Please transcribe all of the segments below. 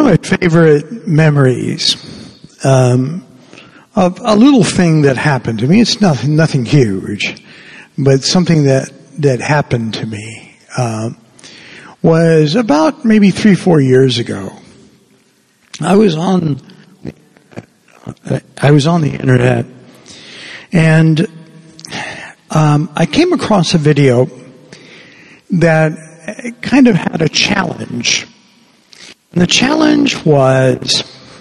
of my favorite memories of a little thing that happened to me. It's nothing huge, but something that happened to me was about maybe 3-4 years ago. I was on the internet, and I came across a video that kind of had a challenge. And the challenge was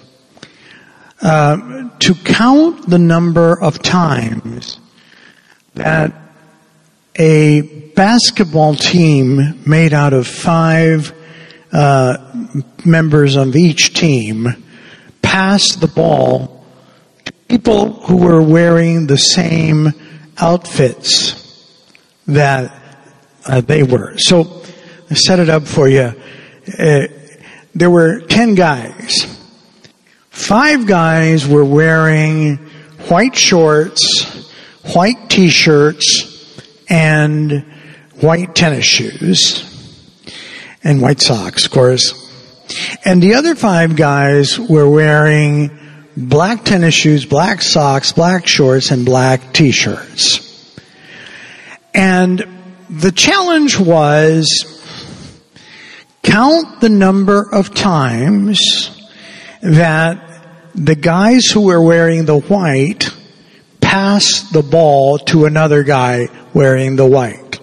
to count the number of times that a basketball team made out of 5 members of each team passed the ball to people who were wearing the same outfits that they were. So I set it up for you. There were 10 guys. 5 guys were wearing white shorts, white t-shirts, and white tennis shoes, and white socks, of course. And the other 5 guys were wearing black tennis shoes, black socks, black shorts, and black t-shirts. And the challenge was count the number of times that the guys who were wearing the white passed the ball to another guy wearing the white.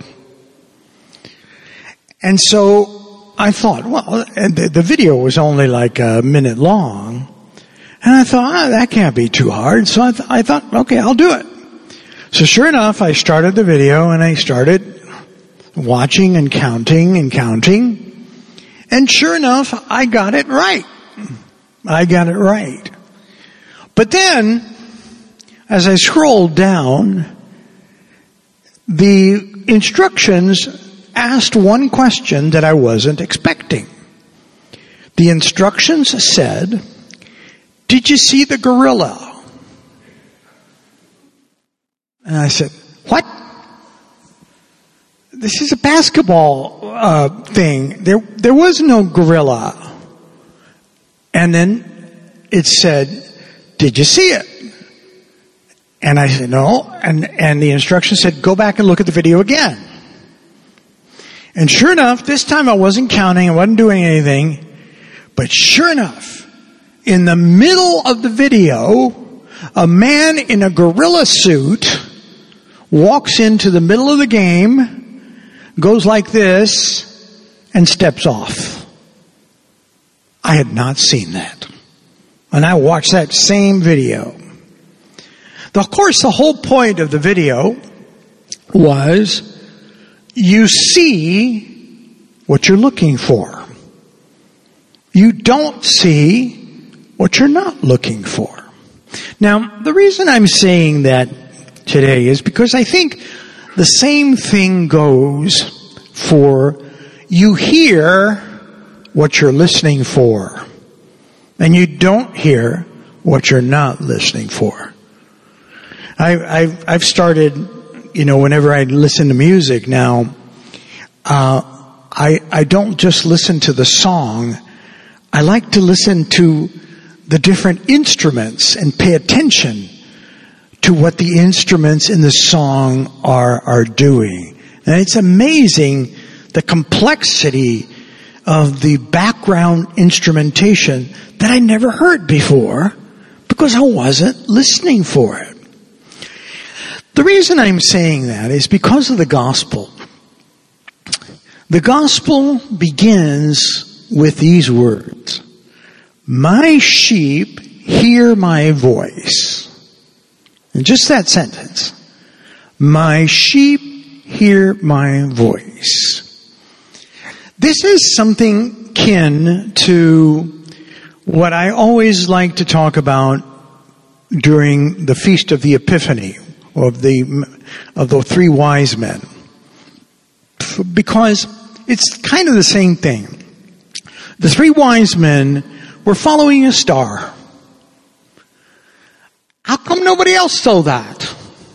And so I thought, well, the video was only like a minute long. And I thought, that can't be too hard. So I thought, okay, I'll do it. So sure enough, I started the video and I started watching and counting. And sure enough, I got it right. But then, as I scrolled down, the instructions asked one question that I wasn't expecting. The instructions said, "Did you see the gorilla?" And I said, "What? This is a basketball thing. There was no gorilla." And then it said, "Did you see it?" And I said, "No." And the instruction said, "Go back and look at the video again." And sure enough, this time I wasn't counting, I wasn't doing anything. But sure enough, in the middle of the video, a man in a gorilla suit walks into the middle of the game, goes like this, and steps off. I had not seen that. And I watched that same video. Of course, the whole point of the video was you see what you're looking for. You don't see what you're not looking for. Now, the reason I'm saying that today is because I think the same thing goes for you hear what you're listening for, and you don't hear what you're not listening for. I've started, whenever I listen to music now, I don't just listen to the song. I like to listen to the different instruments and pay attention to what the instruments in the song are doing. And it's amazing the complexity of the background instrumentation that I never heard before because I wasn't listening for it. The reason I'm saying that is because of the gospel. The gospel begins with these words: "My sheep hear my voice." And just that sentence. My sheep hear my voice. This is something kin to what I always like to talk about during the Feast of the Epiphany, of the 3 wise men. Because it's kind of the same thing. The 3 wise men were following a star. How come nobody else saw that?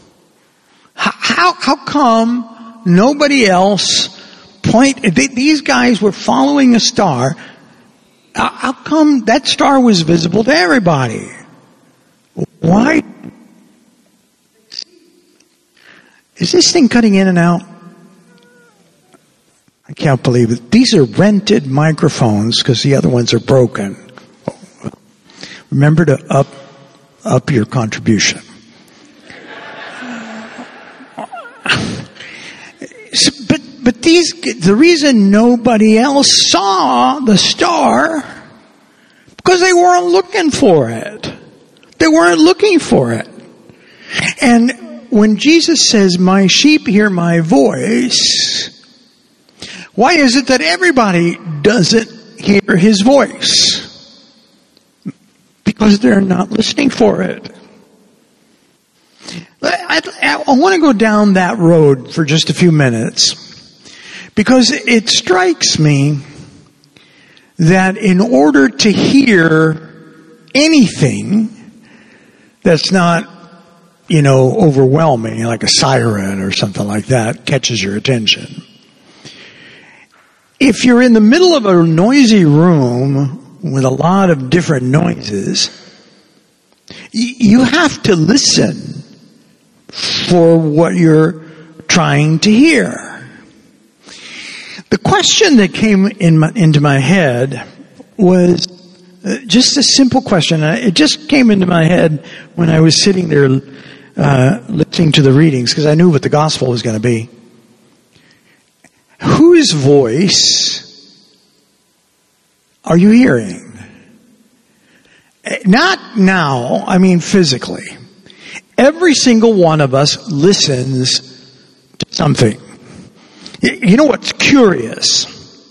How come nobody else these guys were following a star, How come that star was visible to everybody? Why? Is this thing cutting in and out? I can't believe it. These are rented microphones because the other ones are broken. Remember to up your contribution. But the reason nobody else saw the star, because they weren't looking for it. They weren't looking for it. And when Jesus says, "My sheep hear my voice," why is it that everybody doesn't hear his voice? Because they're not listening for it. I want to go down that road for just a few minutes, because it strikes me that in order to hear anything that's not, overwhelming, like a siren or something like that, catches your attention. If you're in the middle of a noisy room with a lot of different noises, you have to listen for what you're trying to hear. The question that came into my head was just a simple question. It just came into my head when I was sitting there listening to the readings, because I knew what the gospel was going to be. Whose voice are you hearing? Not now, I mean physically. Every single one of us listens to something. You know what's curious?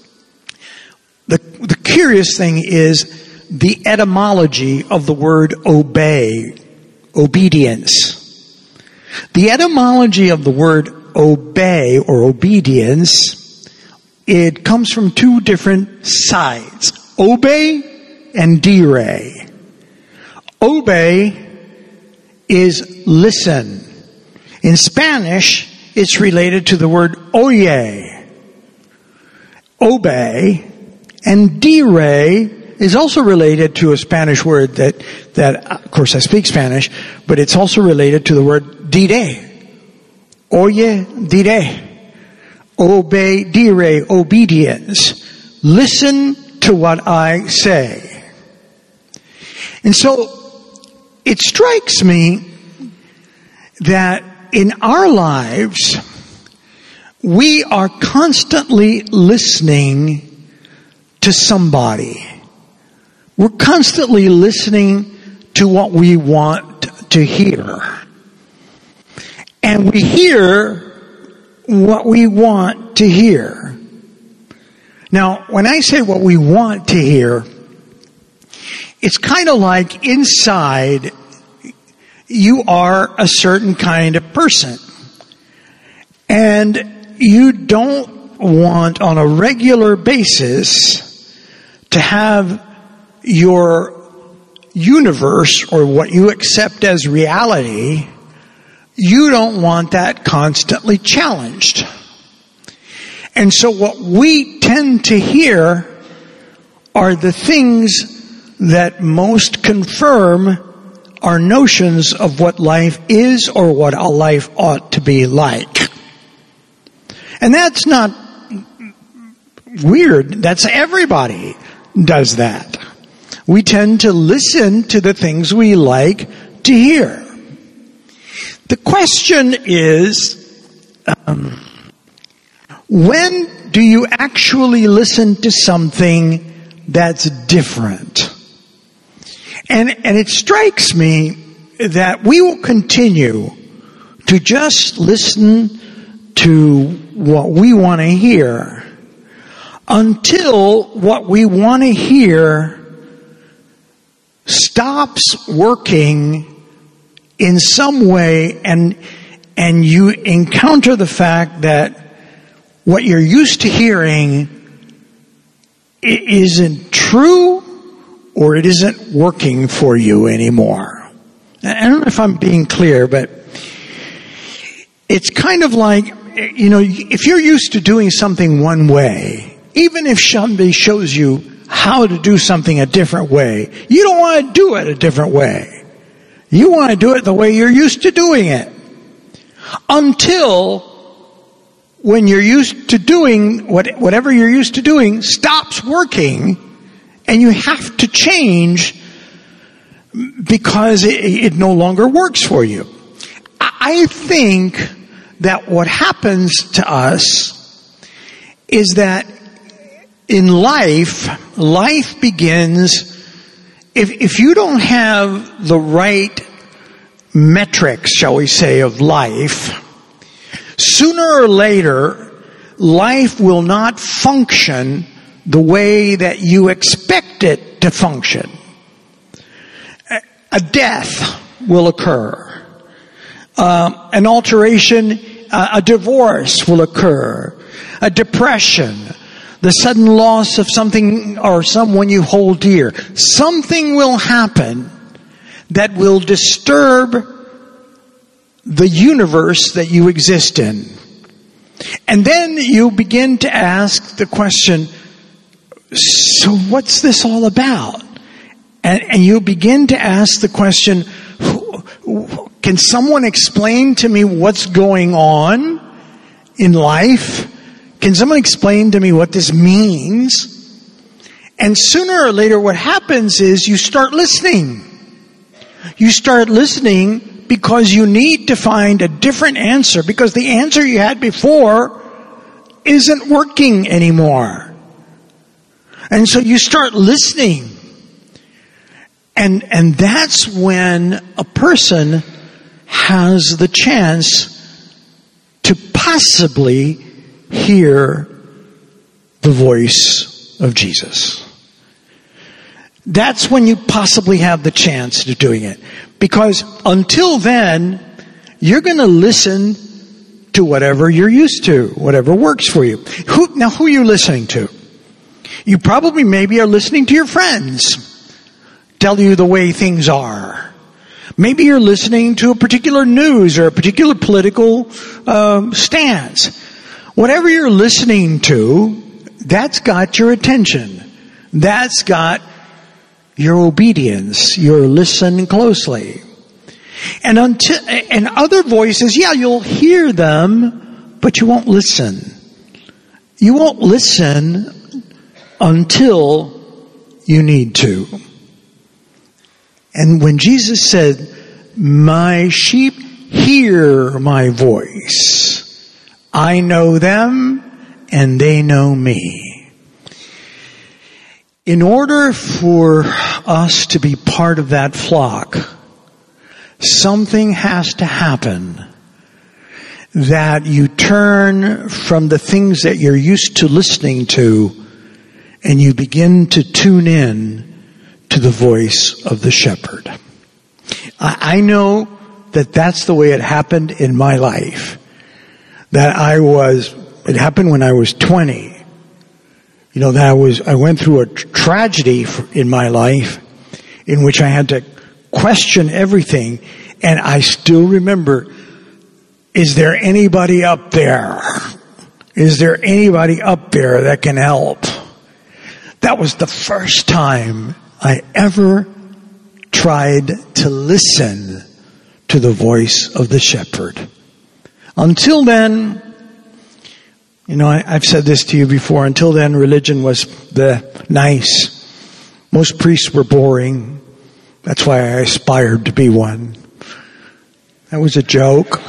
The curious thing is the etymology of the word obey, obedience. The etymology of the word obey or obedience, it comes from two different sides. Obey and dire. Obey is listen. In Spanish, it's related to the word oye. Obey. And dire is also related to a Spanish word that of course I speak Spanish, but it's also related to the word dire. Oye, dire. Obey, dire, obedience. Listen to what I say. And so, it strikes me that in our lives, we are constantly listening to somebody. We're constantly listening to what we want to hear. And we hear what we want to hear. Now, when I say what we want to hear, it's kind of like inside you are a certain kind of person. And you don't want on a regular basis to have your universe or what you accept as reality, you don't want that constantly challenged. And so what we tend to hear are the things that most confirm our notions of what life is or what a life ought to be like. And that's not weird. That's everybody does that. We tend to listen to the things we like to hear. The question is, when do you actually listen to something that's different? And it strikes me that we will continue to just listen to what we want to hear until what we want to hear stops working in some way, and you encounter the fact that what you're used to hearing isn't true, or it isn't working for you anymore. I don't know if I'm being clear, but it's kind of like, if you're used to doing something one way, even if somebody shows you how to do something a different way. You don't want to do it a different way. You want to do it the way you're used to doing it. Until when you're used to doing whatever you're used to doing stops working and you have to change because it no longer works for you. I think that what happens to us is that in life begins, if you don't have the right metrics, shall we say, of life, sooner or later, life will not function the way that you expect it to function. A death will occur. An alteration, a divorce will occur. A depression, the sudden loss of something or someone you hold dear. Something will happen that will disturb the universe that you exist in. And then you begin to ask the question, so what's this all about? And you begin to ask the question, can someone explain to me what's going on in life? Can someone explain to me what this means? And sooner or later what happens is you start listening. You start listening because you need to find a different answer, because the answer you had before isn't working anymore. And so you start listening. And that's when a person has the chance to possibly hear the voice of Jesus. That's when you possibly have the chance to doing it. Because until then, you're going to listen to whatever you're used to, whatever works for you. Who are you listening to? You probably maybe are listening to your friends tell you the way things are. Maybe you're listening to a particular news or a particular political stance. Whatever you're listening to, that's got your attention. That's got your obedience. You're listening closely. And other voices, yeah, you'll hear them, but you won't listen. You won't listen until you need to. And when Jesus said, "My sheep hear my voice. I know them and they know me." In order for us to be part of that flock, something has to happen. That you turn from the things that you're used to listening to and you begin to tune in to the voice of the shepherd. I know that that's the way it happened in my life. It happened when I was 20. You know, I went through a tragedy in my life in which I had to question everything. And I still remember, is there anybody up there? Is there anybody up there that can help? That was the first time I ever tried to listen to the voice of the shepherd. Until then, you know, I've said this to you before, until then religion was nice. Most priests were boring. That's why I aspired to be one. That was a joke.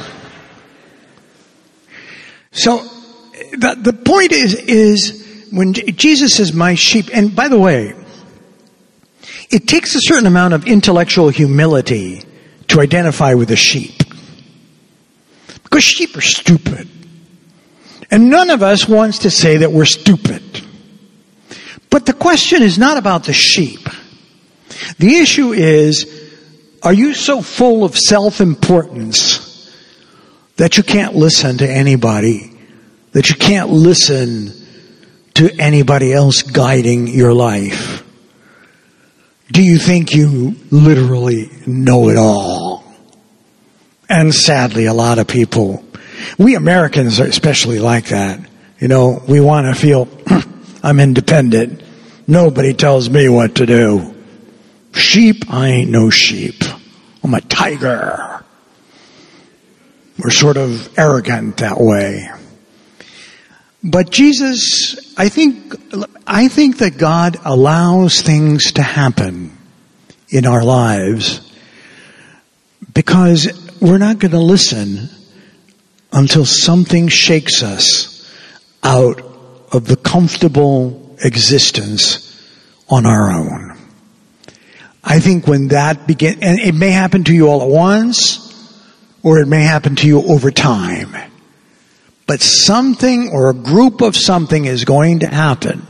So, the point is when Jesus says, "My sheep," and by the way, it takes a certain amount of intellectual humility to identify with a sheep. Because sheep are stupid. And none of us wants to say that we're stupid. But the question is not about the sheep. The issue is, are you so full of self-importance that you can't listen to anybody, that you can't listen to anybody else guiding your life? Do you think you literally know it all? And sadly, a lot of people, we Americans are especially like that. You know, we want to feel, I'm independent. Nobody tells me what to do. Sheep, I ain't no sheep. I'm a tiger. We're sort of arrogant that way. But Jesus, I think that God allows things to happen in our lives because we're not going to listen until something shakes us out of the comfortable existence on our own. I think when that begins, and it may happen to you all at once, or it may happen to you over time, but something or a group of something is going to happen.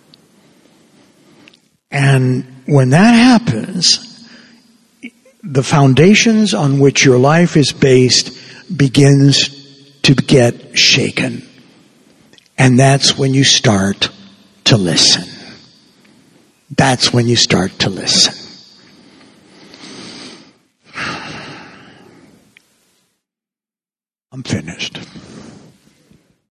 And when that happens, the foundations on which your life is based begins to get shaken. And that's when you start to listen. That's when you start to listen. I'm finished.